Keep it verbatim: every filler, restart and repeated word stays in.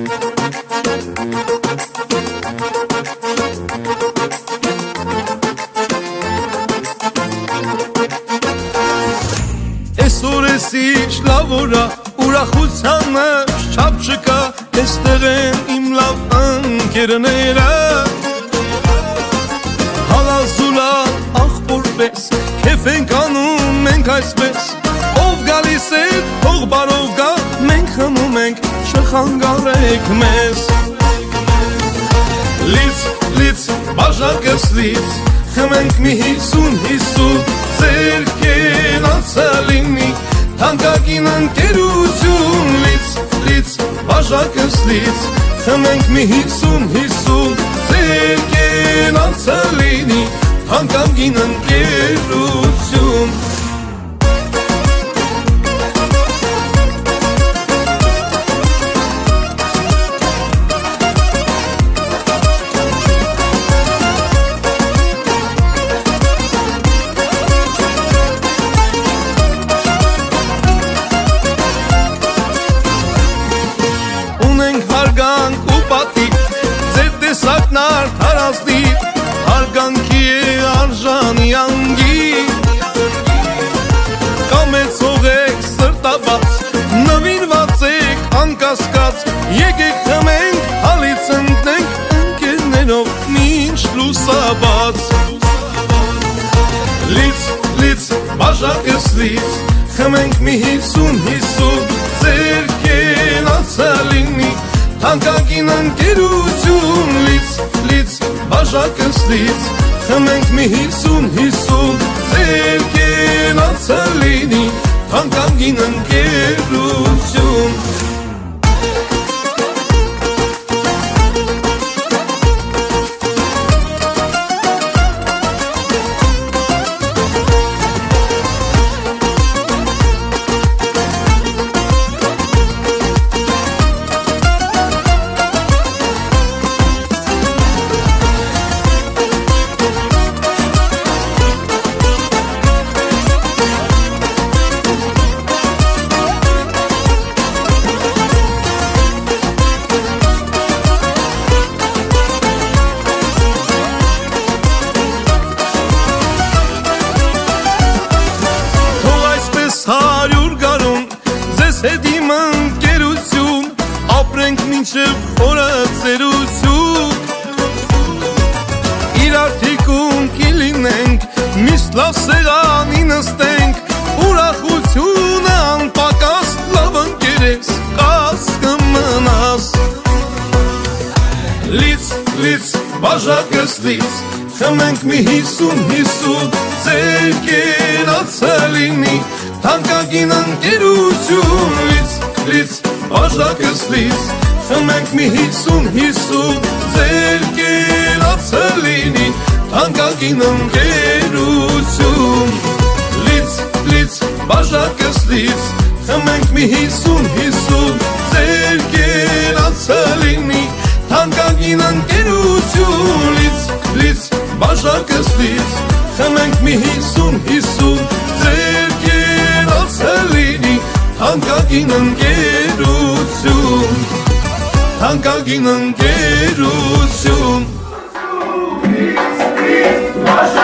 Այսօր ես ինչ լավ օրա, ուրախության մեջ չափ չկա, այստեղ են իմ լավ ընկերները, հալազուլա աղբոր պես, քեֆ ենք անում մենք այսպես, ով գալիս է թող բարով գա, մենք խմում ենք չխանգարեք մեզ, լից լից բաժակս լից, խմենք մի հիսուն հիսուն, ձեր կենացը լինի, թանկագին ընկերություն, լից լից բաժակս լից, խմենք մի հիսուն հիսուն, ձեր կենացը լինի, թանկագին ընկերություն. Հարգանք ու պատիվ, ձեր տեսակն արդարացնիվ, հարգանքի է արժանի անգի, կամեցող եք սրտաբաց, նվիրված եք անկասկած, եկեք խմենք, հալից ընկնենք, ընկերներով մինչ լուսաբաց, լից լից բաժակս լից, խմենք մի հիսուն հիսուն, ձեր կենացը լինի, թանկագին ընկերություն, լից լից բաժակս լից, խմենք մի հիսուն հիսուն, ձեր կենացը լինի, թանկագին ընկերություն. Հարյուր գարուն, ձեզ հետ իմ ընկերություն, ապրենք մինչև խորը ծերություն, իրար թիկուն կիլինենք, միշտ լավ սեղանի նստենք, ուրախությունը անպակաս, լավ ընկերես, կաս կմնաս, լից լից բաժակս լից, խմենք մի հիսուն հիսուն, ձեր կենացը լինի, թանկագին ընկերություն, լից լից բաժակս լից, խմենք մի հիսուն հիսուն, ձեր կենացը լինի, թանկագին ընկերություն, լից լից բաժակս լից, խմենք մի հիսուն հիսուն, ձեր կենացը լինի, թանկագին ընկերություն, լից լից բաժակս լից, խմենք մի հիսուն հիսուն, ձեր կենացը լինի, թանկագին ընկերություն, թանկագին ընկերություն.